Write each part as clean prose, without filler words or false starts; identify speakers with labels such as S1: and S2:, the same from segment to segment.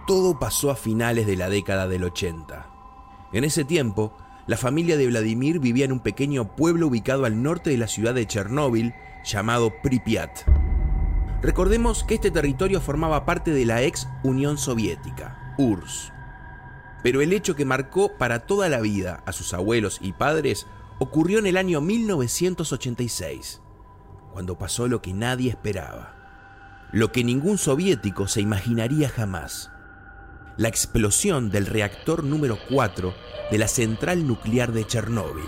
S1: Todo pasó a finales de la década del 80. En ese tiempo, la familia de Vladimir vivía en un pequeño pueblo ubicado al norte de la ciudad de Chernóbil, llamado Pripyat. Recordemos que este territorio formaba parte de la ex Unión Soviética, URSS. Pero el hecho que marcó para toda la vida a sus abuelos y padres ocurrió en el año 1986, cuando pasó lo que nadie esperaba, lo que ningún soviético se imaginaría jamás: la explosión del reactor número 4 de la central nuclear de Chernóbil.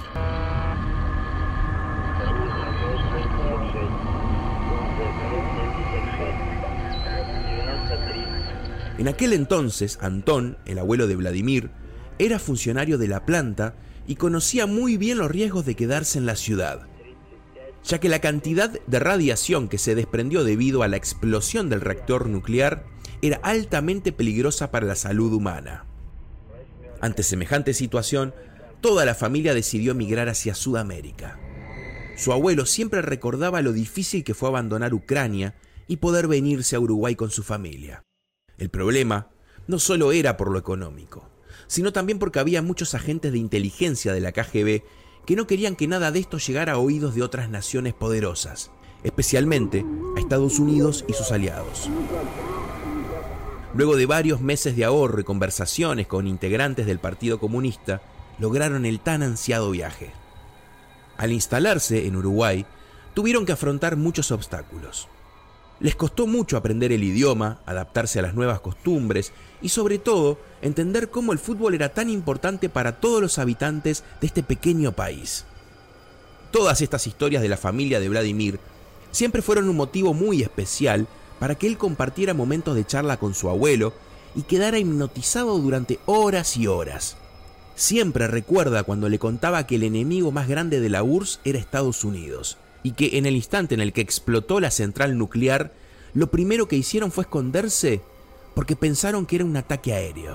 S1: En aquel entonces, Antón, el abuelo de Vladimir, era funcionario de la planta y conocía muy bien los riesgos de quedarse en la ciudad, ya que la cantidad de radiación que se desprendió debido a la explosión del reactor nuclear era altamente peligrosa para la salud humana. Ante semejante situación, toda la familia decidió emigrar hacia Sudamérica. Su abuelo siempre recordaba lo difícil que fue abandonar Ucrania y poder venirse a Uruguay con su familia. El problema no solo era por lo económico, sino también porque había muchos agentes de inteligencia de la KGB que no querían que nada de esto llegara a oídos de otras naciones poderosas, especialmente a Estados Unidos y sus aliados. Luego de varios meses de ahorro y conversaciones con integrantes del Partido Comunista, lograron el tan ansiado viaje. Al instalarse en Uruguay, tuvieron que afrontar muchos obstáculos. Les costó mucho aprender el idioma, adaptarse a las nuevas costumbres y, sobre todo, entender cómo el fútbol era tan importante para todos los habitantes de este pequeño país. Todas estas historias de la familia de Vladimir siempre fueron un motivo muy especial para que él compartiera momentos de charla con su abuelo y quedara hipnotizado durante horas y horas. Siempre recuerda cuando le contaba que el enemigo más grande de la URSS era Estados Unidos, y que en el instante en el que explotó la central nuclear, lo primero que hicieron fue esconderse porque pensaron que era un ataque aéreo.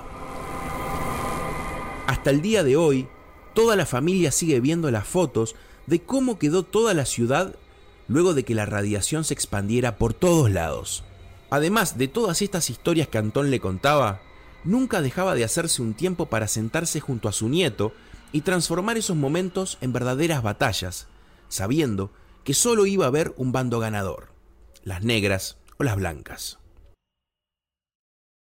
S1: Hasta el día de hoy, toda la familia sigue viendo las fotos de cómo quedó toda la ciudad luego de que la radiación se expandiera por todos lados. Además de todas estas historias que Antón le contaba, nunca dejaba de hacerse un tiempo para sentarse junto a su nieto y transformar esos momentos en verdaderas batallas, sabiendo que solo iba a haber un bando ganador, las negras o las blancas.